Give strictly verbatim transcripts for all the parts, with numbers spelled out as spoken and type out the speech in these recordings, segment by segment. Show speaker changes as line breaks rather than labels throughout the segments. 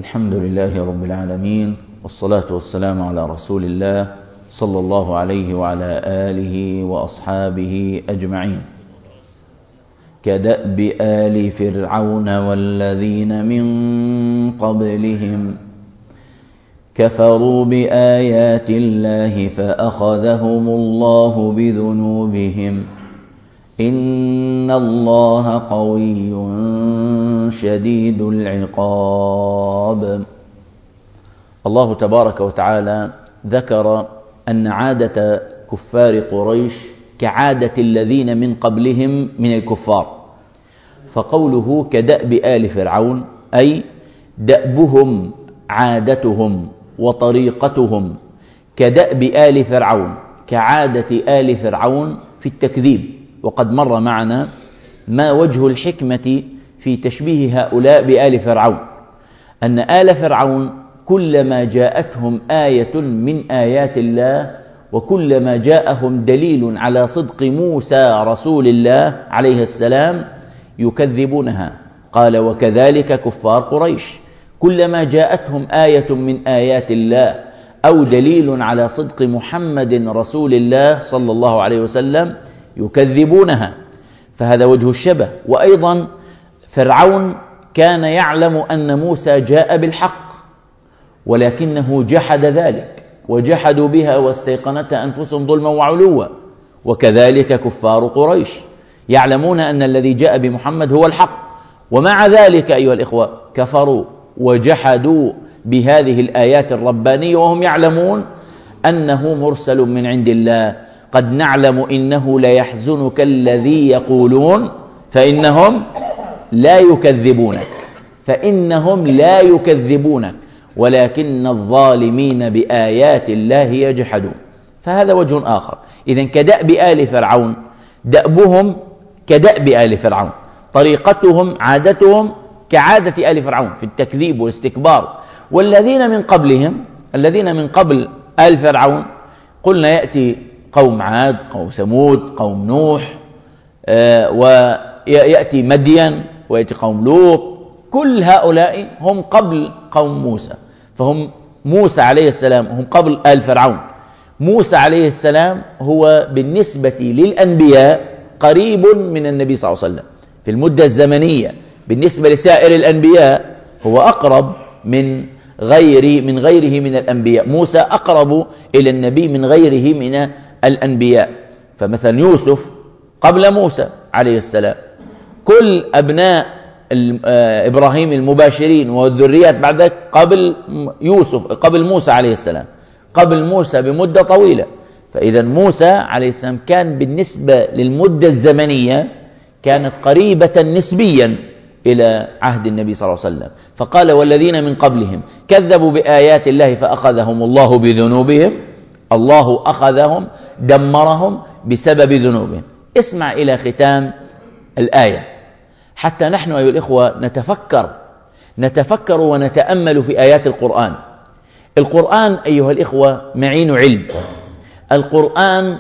الحمد لله رب العالمين، والصلاة والسلام على رسول الله صلى الله عليه وعلى آله وأصحابه أجمعين. كدأب آل فرعون والذين من قبلهم كفروا بآيات الله فأخذهم الله بذنوبهم إن الله قوي شديد العقاب. الله تبارك وتعالى ذكر أن عادة كفار قريش كعادة الذين من قبلهم من الكفار، فقوله كدأب آل فرعون أي دأبهم عادتهم وطريقتهم كدأب آل فرعون، كعادة آل فرعون في التكذيب. وقد مر معنا ما وجه الحكمة في تشبيه هؤلاء بآل فرعون، أن آل فرعون كلما جاءتهم آية من آيات الله وكلما جاءهم دليل على صدق موسى رسول الله عليه السلام يكذبونها. قال وكذلك كفار قريش كلما جاءتهم آية من آيات الله أو دليل على صدق محمد رسول الله صلى الله عليه وسلم يكذبونها. فهذا وجه الشبه. وأيضا فرعون كان يعلم أن موسى جاء بالحق ولكنه جحد ذلك وجحدوا بها واستيقنتها أنفسهم ظلما وعلوا، وكذلك كفار قريش يعلمون أن الذي جاء بمحمد هو الحق، ومع ذلك أيها الإخوة كفروا وجحدوا بهذه الآيات الربانية وهم يعلمون أنه مرسل من عند الله. قد نعلم إنه ليحزنك الذي يقولون فإنهم لا يكذبونك فإنهم لا يكذبونك ولكن الظالمين بآيات الله يجحدون. فهذا وجه آخر. إذن كدأب آل فرعون، دأبهم كدأب آل فرعون، طريقتهم عادتهم كعادة آل فرعون في التكذيب والاستكبار. والذين من قبلهم، الذين من قبل آل فرعون قلنا يأتي قوم عاد، قوم ثمود، قوم نوح، آه ويأتي مدين، ويأتي قوم لوط. كل هؤلاء هم قبل قوم موسى، فهم موسى عليه السلام هم قبل آل فرعون. موسى عليه السلام هو بالنسبة للأنبياء قريب من النبي صلى الله عليه وسلم في المدة الزمنية، بالنسبة لسائر الأنبياء هو أقرب من غير من غيره من الأنبياء. موسى أقرب إلى النبي من غيره من الأنبياء. فمثلا يوسف قبل موسى عليه السلام، كل أبناء إبراهيم المباشرين والذريات بعد ذلك قبل يوسف قبل موسى عليه السلام، قبل موسى بمدة طويلة. فإذا موسى عليه السلام كان بالنسبة للمدة الزمنية كانت قريبة نسبيا إلى عهد النبي صلى الله عليه وسلم. فقال والذين من قبلهم كذبوا بآيات الله فأخذهم الله بذنوبهم. الله أخذهم دمرهم بسبب ذنوبهم. اسمع إلى ختام الآية حتى نحن أيها الإخوة نتفكر نتفكر ونتأمل في آيات القرآن. القرآن أيها الإخوة معين علم. القرآن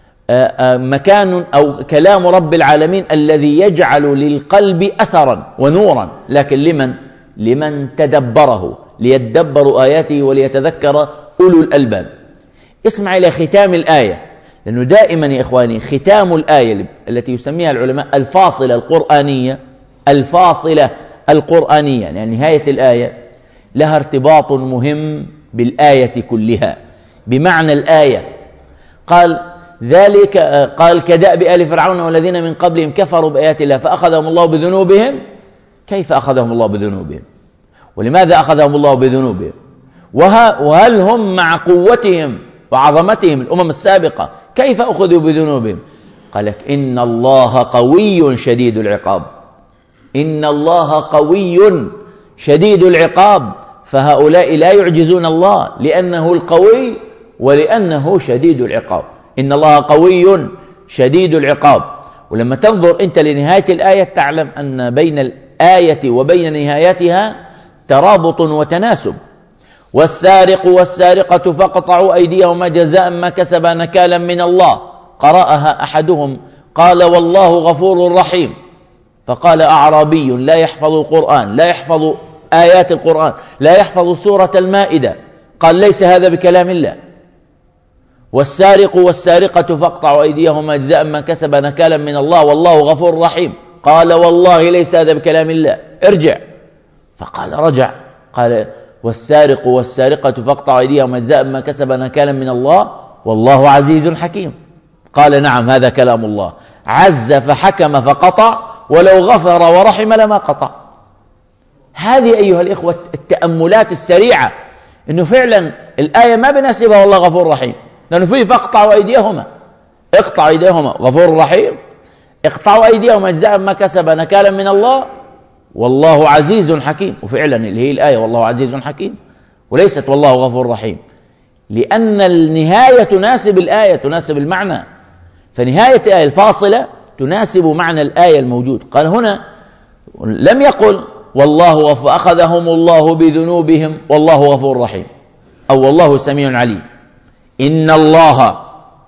مكان أو كلام رب العالمين الذي يجعل للقلب أثرا ونورا، لكن لمن؟ لمن تدبره، ليتدبروا آياته وليتذكر أولو الألباب. اسمع إلى ختام الآية، لأنه دائما يا إخواني ختام الآية التي يسميها العلماء الفاصلة القرآنية، الفاصلة القرآنية يعني نهاية الآية لها ارتباط مهم بالآية كلها. بمعنى الآية قال ذلك قال كدأب آل فرعون والذين من قبلهم كفروا بآيات الله فأخذهم الله بذنوبهم. كيف أخذهم الله بذنوبهم؟ ولماذا أخذهم الله بذنوبهم؟ وهل هم مع قوتهم وعظمتهم الأمم السابقة كيف أخذوا بذنوبهم؟ قال لك إن الله قوي شديد العقاب. إن الله قوي شديد العقاب. فهؤلاء لا يعجزون الله لأنه القوي ولأنه شديد العقاب. إن الله قوي شديد العقاب. ولما تنظر أنت لنهاية الآية تعلم أن بين الآية وبين نهايتها ترابط وتناسب. والسارق والسارقة فاقطعوا أيديهما جزاء ما كسبا نكالا من الله. قرأها أحدهم قال والله غفور رحيم، فقال أعرابي لا يحفظ القرآن لا يحفظ آيات القرآن لا يحفظ سورة المائدة قال ليس هذا بكلام الله. والسارق والسارقة فاقطعوا أيديهما جزاء ما كسب نكالا من الله والله غفور رحيم قال والله ليس هذا بكلام الله ارجع. فقال رجع. قال والسارق والسارقة فاقطعوا أيديهما جزاء ما كسب نكالا من الله والله عزيز حكيم. قال نعم هذا كلام الله. عز فحكم فقطع ولو غفر ورحم لما قطع. هذه أيها الإخوة التأملات السريعة، إنه فعلا الآية ما بناسبها والله غفور رحيم، لأنه فيه فاقطعوا أيديهما، اقطعوا أيديهما غفور رحيم، اقطعوا أيديهما جزاء ما كسب نكالا من الله والله عزيز حكيم. وفعلا اللي هي الآية والله عزيز حكيم، وليست والله غفور رحيم، لأن النهاية تناسب الآية، تناسب المعنى. فنهاية الآية الفاصلة تناسب معنى الآية الموجود. قال هنا لم يقل والله فأخذهم الله بذنوبهم والله غفور رحيم أو والله سميع عليم. إن الله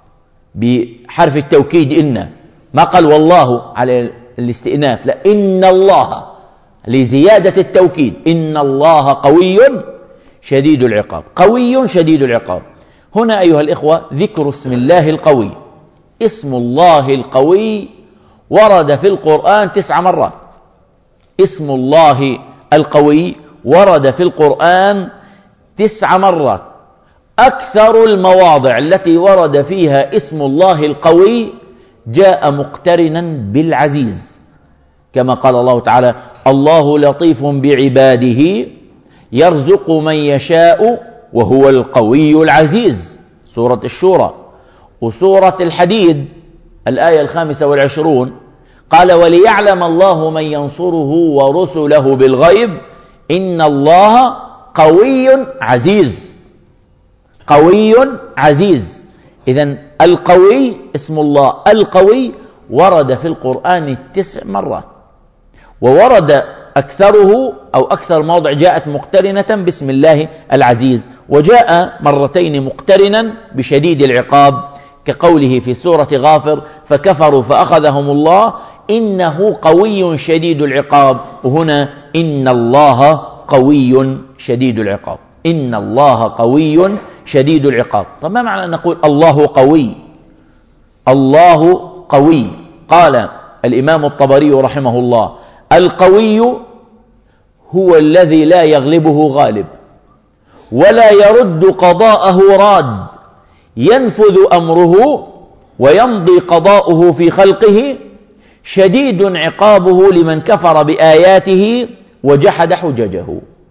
بحرف التوكيد إن، ما قال والله على الاستئناف، لا، إن الله لزيادة التوكيد. إن الله قوي شديد العقاب، قوي شديد العقاب. هنا أيها الإخوة ذكر اسم الله القوي. اسم الله القوي ورد في القرآن تسع مرات. اسم الله القوي ورد في القرآن تسع مرات. أكثر المواضع التي ورد فيها اسم الله القوي جاء مقترنا بالعزيز، كما قال الله تعالى الله لطيف بعباده يرزق من يشاء وهو القوي العزيز، سورة الشورى. وسورة الحديد الآية الخامسة والعشرون قال وليعلم الله من ينصره ورسله بالغيب إن الله قوي عزيز، قوي عزيز. إذن القوي اسم الله القوي ورد في القرآن تسع مرات، وورد أكثره أو أكثر موضع جاءت مقترنة باسم الله العزيز، وجاء مرتين مقترنا بشديد العقاب كقوله في سورة غافر فكفروا فأخذهم الله إنه قوي شديد العقاب. وهنا إن الله قوي شديد العقاب، إن الله قوي شديد العقاب. طب ما معنى أن نقول الله قوي؟ الله قوي، قال الإمام الطبري رحمه الله القوي هو الذي لا يغلبه غالب ولا يرد قضاءه راد، ينفذ أمره ويمضي قضاؤه في خلقه، شديد عقابه لمن كفر بآياته وجحد حججه.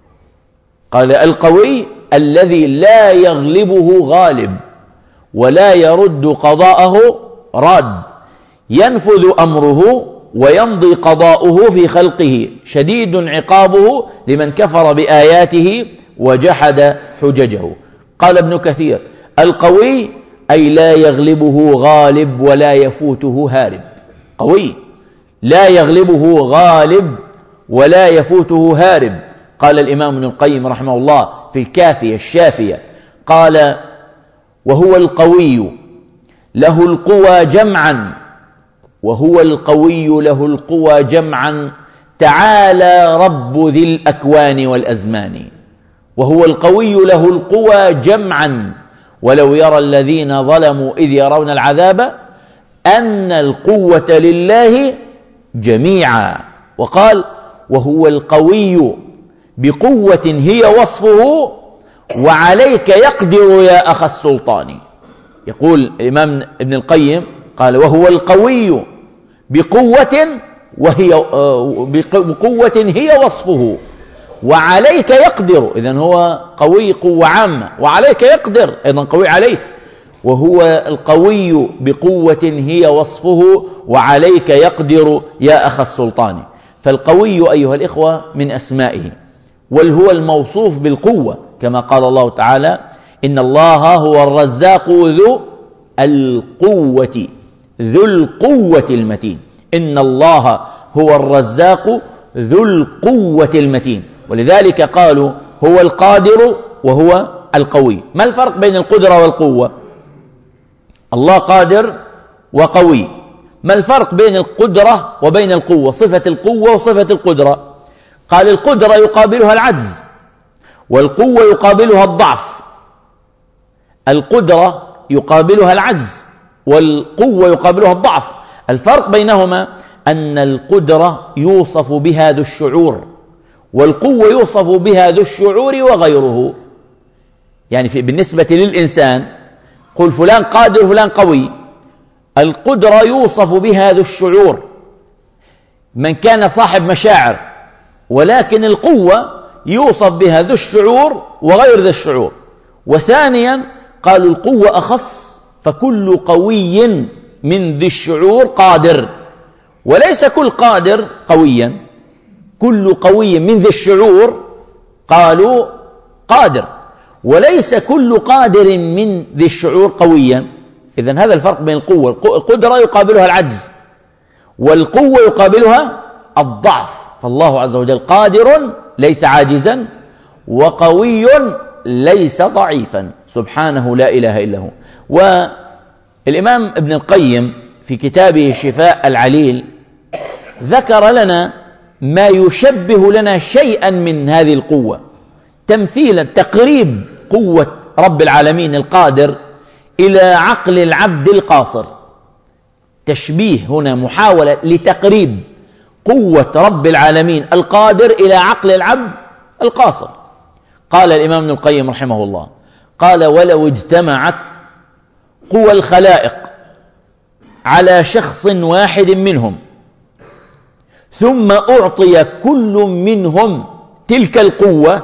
قال القوي الذي لا يغلبه غالب ولا يرد قضاءه راد، ينفذ أمره ويمضي قضاؤه في خلقه، شديد عقابه لمن كفر بآياته وجحد حججه. قال ابن كثير القوي أي لا يغلبه غالب ولا يفوته هارب. قوي لا يغلبه غالب ولا يفوته هارب. قال الإمام ابن القيم رحمه الله في الكافية الشافية قال وهو القوي له القوى جمعا، وهو القوي له القوى جمعا تعالى رب ذي الأكوان والأزمان. وهو القوي له القوى جمعا، ولو يرى الذين ظلموا إذ يرون العذاب أن القوة لله جميعا. وقال وهو القوي بقوة هي وصفه وعليك يقدر يا أخ السلطان. يقول الإمام ابن القيم قال وهو القوي بقوة وهي بقوة هي وصفه وعليك يقدر، إذن هو قوي قوة عامة، وعليك يقدر أيضا قوي عليك. وهو القوي بقوة هي وصفه وعليك يقدر يا أخ السلطان. فالقوي أيها الإخوة من أسمائه، وهو الموصوف بالقوة كما قال الله تعالى إن الله هو الرزاق ذو القوة ذو القوة المتين. إن الله هو الرزاق ذو القوة المتين. ولذلك قالوا هو القادر وهو القوي. ما الفرق بين القدرة والقوة؟ الله قادر وقوي. ما الفرق بين القدرة وبين القوة؟ صفة القوة وصفة القدرة. قال القدرة يقابلها العجز، والقوة يقابلها الضعف. القدرة يقابلها العجز، والقوة يقابلها الضعف. الفرق بينهما أن القدرة يوصف بها ذو الشعور، والقوة يوصف بها ذو الشعور وغيره. يعني في بالنسبة للإنسان قل فلان قادر فلان قوي، القدرة يوصف بها ذو الشعور، من كان صاحب مشاعر، ولكن القوة يوصف بها ذو الشعور وغير ذو الشعور. وثانيا قالوا القوة أخص، فكل قوي من ذي الشعور قادر، وليس كل قادر قويا، كل قوي من ذي الشعور قالوا قادر، وليس كل قادر من ذي الشعور قويا. إذن هذا الفرق بين القوة، القدرة يقابلها العجز، والقوة يقابلها الضعف. فالله عز وجل قادر ليس عاجزا، وقوي ليس ضعيفا، سبحانه لا إله إلا هو. والإمام ابن القيم في كتابه شفاء العليل ذكر لنا ما يشبه لنا شيئا من هذه القوة، تمثيلا تقريب قوة رب العالمين القادر إلى عقل العبد القاصر. تشبيه هنا محاولة لتقريب قوة رب العالمين القادر إلى عقل العبد القاصر. قال الإمام ابن القيم رحمه الله، قال ولو اجتمعت قوى الخلائق على شخص واحد منهم، ثم أعطي كل منهم تلك القوة،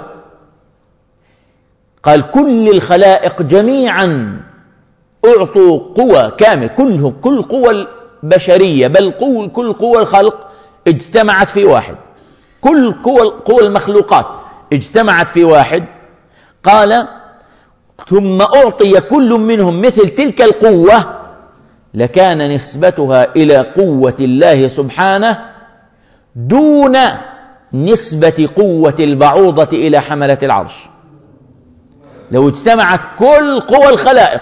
قال كل الخلائق جميعا أعطوا قوة كامل، كلهم كل قوى البشرية بل كل قوى الخلق اجتمعت في واحد، كل قوى قوى المخلوقات اجتمعت في واحد. قال ثم أعطي كل منهم مثل تلك القوة، لكان نسبتها إلى قوة الله سبحانه دون نسبة قوة البعوضة إلى حملة العرش. لو اجتمعت كل قوى الخلائق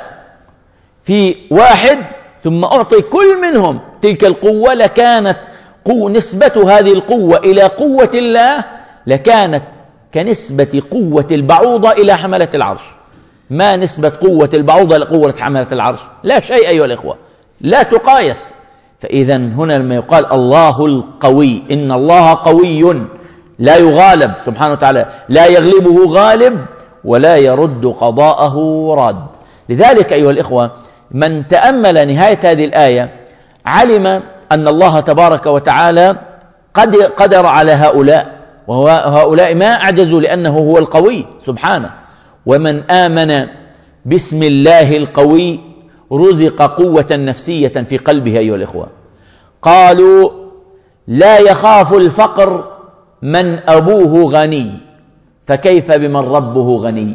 في واحد ثم أعطي كل منهم تلك القوة، لكانت قوة نسبة هذه القوة إلى قوة الله لكانت كنسبة قوة البعوضة إلى حملة العرش. ما نسبة قوة البعوضة إلى قوة حملة العرش؟ لا شيء أيها الإخوة، لا تقايس. فإذا هنا لما يقال الله القوي، إن الله قوي لا يغالب سبحانه وتعالى، لا يغلبه غالب ولا يرد قضاءه راد. لذلك أيها الإخوة من تأمل نهاية هذه الآية علم أن الله تبارك وتعالى قد قدر على هؤلاء، وهؤلاء ما أعجزوا لأنه هو القوي سبحانه. ومن آمن باسم الله القوي رزق قوة نفسية في قلبه أيها الإخوة. قالوا لا يخاف الفقر من أبوه غني، فكيف بمن ربه غني؟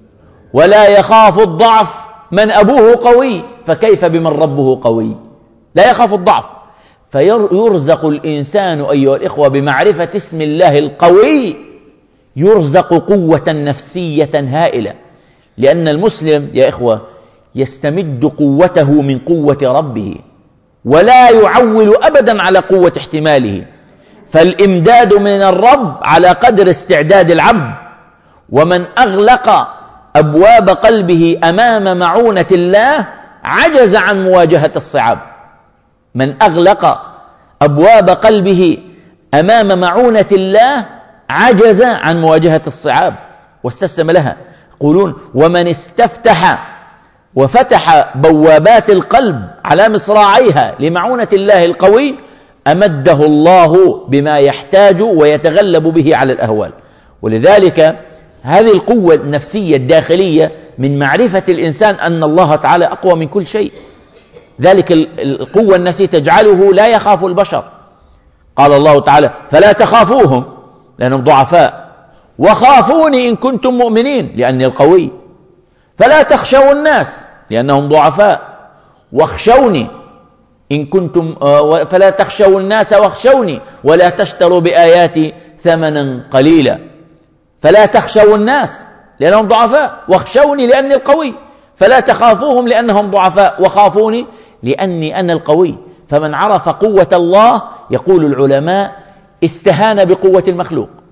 ولا يخاف الضعف من أبوه قوي، فكيف بمن ربه قوي؟ لا يخاف الضعف. فيرزق الإنسان أيها الإخوة بمعرفة اسم الله القوي، يرزق قوة نفسية هائلة، لأن المسلم يا إخوة يستمد قوته من قوة ربه، ولا يعول أبدا على قوة احتماله، فالإمداد من الرب على قدر استعداد العبد. ومن أغلق أبواب قلبه أمام معونة الله عجز عن مواجهة الصعاب. من أغلق أبواب قلبه أمام معونة الله عجز عن مواجهة الصعاب واستسلم لها. يقولون ومن استفتح وفتح بوابات القلب على مصراعيها لمعونة الله القوي أمده الله بما يحتاج ويتغلب به على الأهوال. ولذلك هذه القوة النفسية الداخلية من معرفة الإنسان أن الله تعالى أقوى من كل شيء. ذلك القوة النفسية تجعله لا يخاف البشر. قال الله تعالى فلا تخافوهم لأنهم ضعفاء، وخافوني إن كنتم مؤمنين لأني القوي. فلا تخشوا الناس لأنهم ضعفاء، واخشوني إن كنتم فلا تخشوا الناس واخشوني ولا تشتروا بآياتي ثمنا قليلا. فلا تخشوا الناس لأنهم ضعفاء، واخشوني لأني القوي. فلا تخافوهم لأنهم ضعفاء، وخافوني لأني أنا القوي. فمن عرف قوة الله يقول العلماء استهان بقوة المخلوق،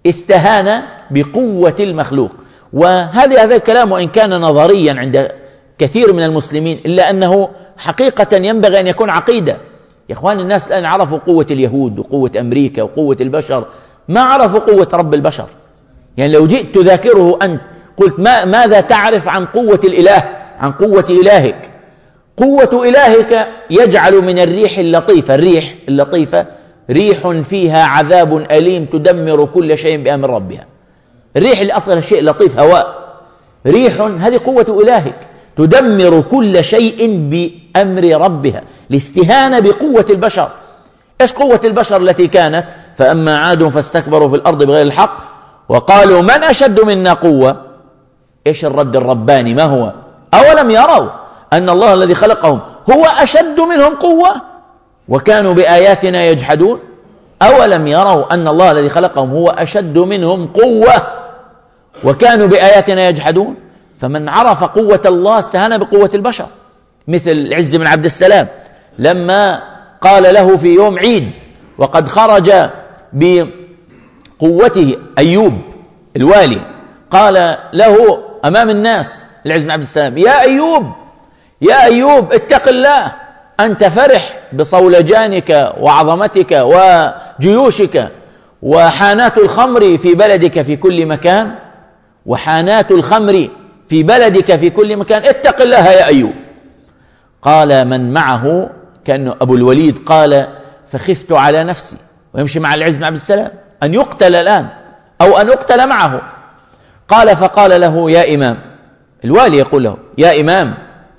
استهان بقوة المخلوق. وهذا هذا الكلام وإن كان نظريا عند كثير من المسلمين إلا أنه حقيقة ينبغي أن يكون عقيدة. يا إخوان الناس الآن عرفوا قوة اليهود وقوة أمريكا وقوة البشر، ما عرفوا قوة رب البشر. يعني لو جئت تذاكره أنت قلت ما ماذا تعرف عن قوة الإله، عن قوة إلهك؟ قوة إلهك يجعل من الريح اللطيفة، الريح اللطيفة ريح فيها عذاب أليم تدمر كل شيء بأمر ربها. الريح اللي أصلها شيء لطيف، هواء، ريح، هذه قوة إلهك تدمر كل شيء بأمر ربها. الاستهانة بقوة البشر. إيش قوة البشر التي كانت؟ فأما عاد فاستكبروا في الأرض بغير الحق وقالوا من أشد منا قوة. إيش الرد الرباني؟ ما هو؟ أولم يروا أن الله الذي خلقهم هو أشد منهم قوة وكانوا بآياتنا يجحدون. أولم يروا أن الله الذي خلقهم هو أشد منهم قوة وكانوا بآياتنا يجحدون. فمن عرف قوة الله استهان بقوة البشر، مثل العز بن عبد السلام لما قال له في يوم عيد وقد خرج بقوته أيوب الوالي، قال له أمام الناس العز بن عبد السلام يا أيوب يا أيوب اتق الله، أنت فرح بصولجانك وعظمتك وجيوشك وحانات الخمر في بلدك في كل مكان، وحانات الخمر في بلدك في كل مكان، اتق الله يا أيوب. قال من معه كأنه أبو الوليد قال فخفت على نفسي، ويمشي مع العز بن عبد السلام أن يقتل الآن أو أن يقتل معه. قال فقال له يا إمام، الوالي يقول له يا إمام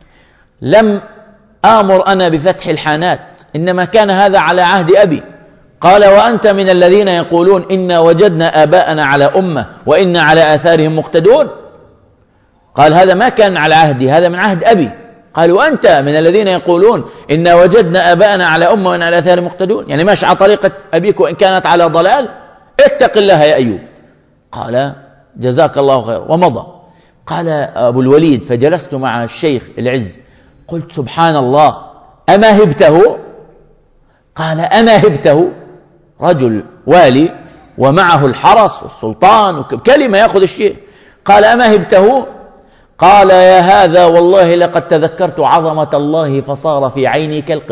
لم آمر أنا بفتح الحانات، إنما كان هذا على عهد أبي. قال وأنت من الذين يقولون إنا وجدنا آباءنا على أمة وإنا على آثارهم مقتدون. قال هذا ما كان على عهدي، هذا من عهد أبي. قال وأنت من الذين يقولون إنا وجدنا آباءنا على أمة وإنا على آثارهم مقتدون، يعني ماشي على طريقة أبيك وإن كانت على ضلال، اتق الله يا أيوب. قال جزاك الله خير ومضى. قال أبو الوليد فجلست مع الشيخ العز قلت سبحان الله أما هبته؟ قال أما هبته؟ رجل والي ومعه الحرس والسلطان وكلمة يأخذ الشيء. قال أما هبته؟ قال يا هذا والله لقد تذكرت عظمة الله فصار في عيني كالقط.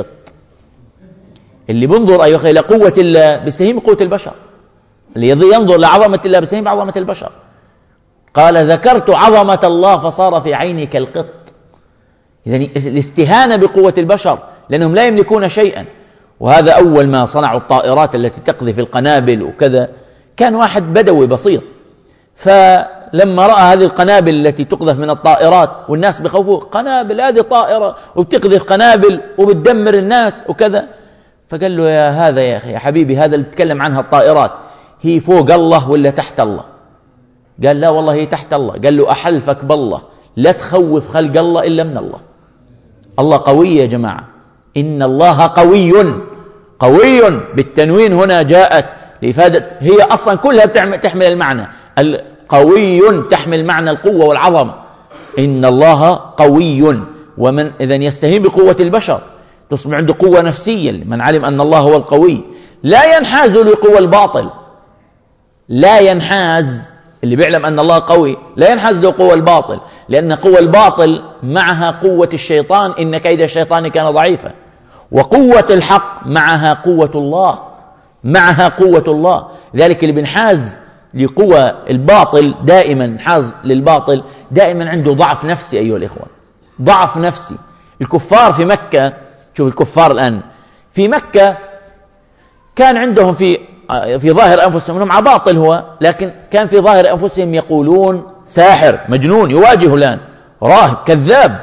اللي بينظر أيها إلى قوة الله بيستهين بقوة البشر، اللي ينظر لعظمة الله بيستهين بعظمة البشر. قال ذكرت عظمة الله فصار في عيني كالقط. إذن الاستهانة بقوة البشر لأنهم لا يملكون شيئا. وهذا أول ما صنعوا الطائرات التي تقذف القنابل وكذا، كان واحد بدوي بسيط، فلما رأى هذه القنابل التي تقذف من الطائرات والناس بخوفوا قنابل، هذه طائرة وبتقذف قنابل وبتدمر الناس وكذا، فقال له يا هذا يا أخي يا حبيبي هذا اللي تتكلم عنها الطائرات هي فوق الله ولا تحت الله؟ قال لا والله هي تحت الله. قال له أحلفك بالله لا تخوف خلق الله إلا من الله. الله قوي يا جماعة، إن الله قوي، قوي بالتنوين هنا جاءت لإفادة، هي أصلا كلها تحمل المعنى القوي، تحمل معنى القوة والعظمة. إن الله قوي، ومن إذن يستهين بقوة البشر تصبح عنده قوة نفسية. من علم أن الله هو القوي لا ينحاز لقوى الباطل، لا ينحاز، اللي بيعلم أن الله قوي لا ينحاز لقوى الباطل، لأن قوى الباطل معها قوة الشيطان، إن كيد الشيطان كان ضعيفا. وقوة الحق معها قوة الله، معها قوة الله. ذلك اللي بنحاز لقوى الباطل دائما، نحاز للباطل دائما عنده ضعف نفسي أيها الإخوة، ضعف نفسي. الكفار في مكة، شوف الكفار الآن في مكة كان عندهم في في ظاهر أنفسهم أنهم على باطل هو، لكن كان في ظاهر أنفسهم يقولون ساحر مجنون يواجه الآن، راهب كذاب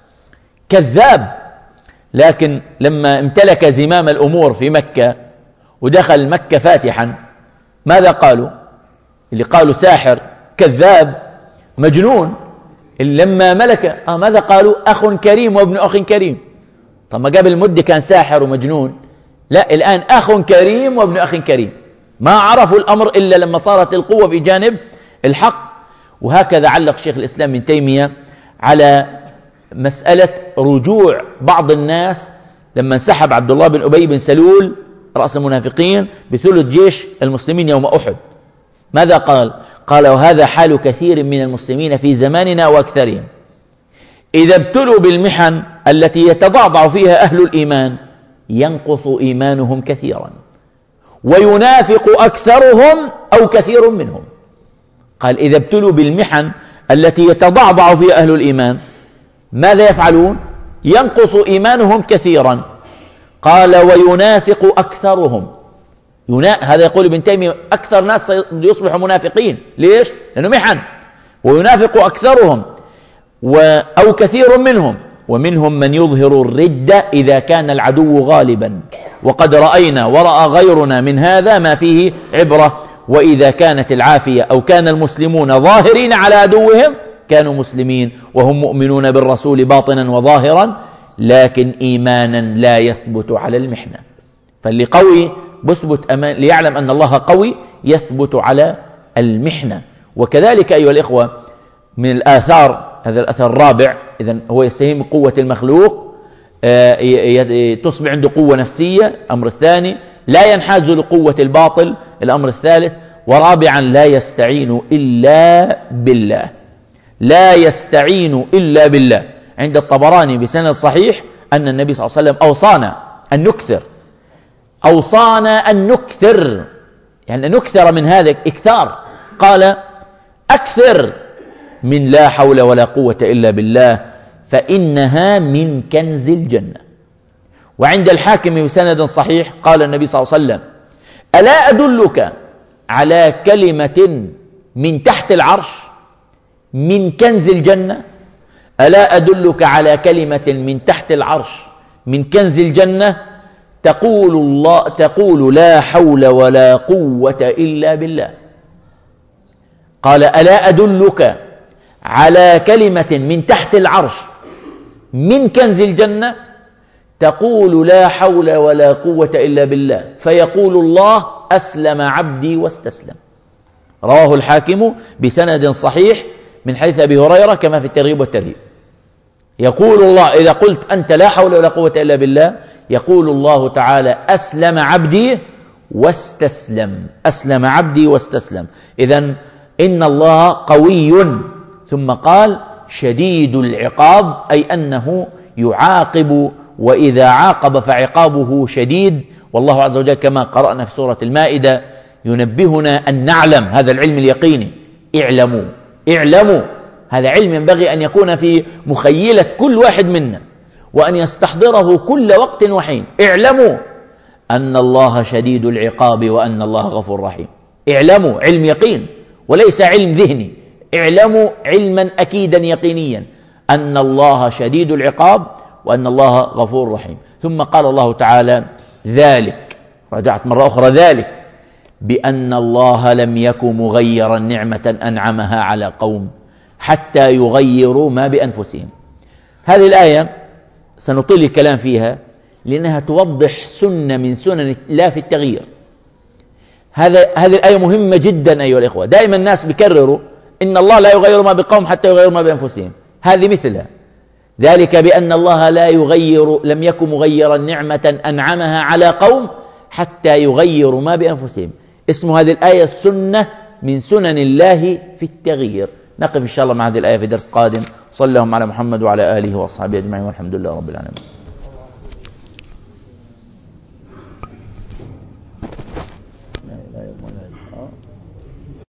كذاب. لكن لما امتلك زمام الأمور في مكة ودخل مكة فاتحا، ماذا قالوا؟ اللي قالوا ساحر كذاب مجنون، اللي لما ملك آه ماذا قالوا؟ أخ كريم وابن أخ كريم. طب ما قبل مدة كان ساحر ومجنون، لا الآن أخ كريم وابن أخ كريم. ما عرفوا الأمر إلا لما صارت القوة في جانب الحق. وهكذا علق شيخ الإسلام ابن تيمية على مسألة رجوع بعض الناس لما انسحب عبد الله بن أبي بن سلول رأس المنافقين بثلث جيش المسلمين يوم أحد. ماذا قال؟ قال: وهذا حال كثير من المسلمين في زماننا وأكثرهم، إذا ابتلوا بالمحن التي يتضعضع فيها أهل الإيمان ينقص إيمانهم كثيرا، وينافق أكثرهم أو كثير منهم. قال: إذا ابتلوا بالمحن التي يتضعضع فيها أهل الإيمان ماذا يفعلون؟ ينقص إيمانهم كثيرا. قال: وينافق أكثرهم. ينا... هذا يقول ابن تيمية: أكثر ناس يصبحوا منافقين. ليش؟ لأنه محن. وينافق أكثرهم و... أو كثير منهم، ومنهم من يظهر الردة إذا كان العدو غالبا، وقد رأينا ورأى غيرنا من هذا ما فيه عبرة. وإذا كانت العافية أو كان المسلمون ظاهرين على عدوهم كانوا مسلمين وهم مؤمنون بالرسول باطنا وظاهرا، لكن إيمانا لا يثبت على المحنة. فاللي قوي بثبت أمان، ليعلم أن الله قوي يثبت على المحنة. وكذلك أيها الإخوة من الآثار، هذا الأثر الرابع، إذن هو يستهين قوة المخلوق، تصبح عنده قوة نفسية، الأمر الثاني. لا ينحاز لقوة الباطل، الأمر الثالث. ورابعا لا يستعين إلا بالله، لا يستعين إلا بالله. عند الطبراني بسند صحيح أن النبي صلى الله عليه وسلم أوصانا أن نكثر، أوصانا أن نكثر، يعني نكثر من هذا إكثار. قال: أكثر من لا حول ولا قوة إلا بالله، فإنها من كنز الجنة. وعند الحاكم بسند صحيح قال النبي صلى الله عليه وسلم: ألا أدلك على كلمة من تحت العرش من كنز الجنة؟ ألا أدلك على كلمة من تحت العرش من كنز الجنة؟ تقول الله تقول لا حول ولا قوة إلا بالله. قال: ألا أدلك على كلمة من تحت العرش من كنز الجنة؟ تقول لا حول ولا قوة إلا بالله، فيقول الله: أسلم عبدي واستسلم. رواه الحاكم بسند صحيح من حديث أبي هريرة كما في الترغيب والترهيب. يقول الله: إذا قلت أنت لا حول ولا قوة إلا بالله، يقول الله تعالى: أسلم عبدي واستسلم، أسلم عبدي واستسلم. إذن إن الله قوي، ثم قال: شديد العقاب، أي أنه يعاقب، وإذا عاقب فعقابه شديد. والله عز وجل كما قرأنا في سورة المائدة ينبهنا أن نعلم هذا العلم اليقيني. اعلموا اعلموا، هذا علم ينبغي أن يكون في مخيلة كل واحد منا، وأن يستحضره كل وقت وحين. اعلموا أن الله شديد العقاب وأن الله غفور رحيم. اعلموا، علم يقين وليس علم ذهني. اعلموا علما أكيدا يقينيا أن الله شديد العقاب وأن الله غفور رحيم. ثم قال الله تعالى: ذلك، رجعت مرة أخرى، ذلك بأن الله لم يك مغيرا نعمة أنعمها على قوم حتى يغيروا ما بأنفسهم. هذه الآية سنطيل الكلام فيها لأنها توضح سنة من سنن الله في التغيير. هذا هذه الآية مهمة جدا أيها الإخوة. دائما الناس بيكرروا إن الله لا يغير ما بقوم حتى يغيروا ما بأنفسهم. هذه مثلها، ذلك بأن الله لا يغير لم يكن مغيرا نعمة أنعمها على قوم حتى يغيروا ما بأنفسهم. اسم هذه الآية سنة من سنن الله في التغيير. نقف إن شاء الله مع هذه الآية في درس قادم. صلى الله على محمد وعلى آله وأصحابه أجمعين، والحمد لله رب العالمين.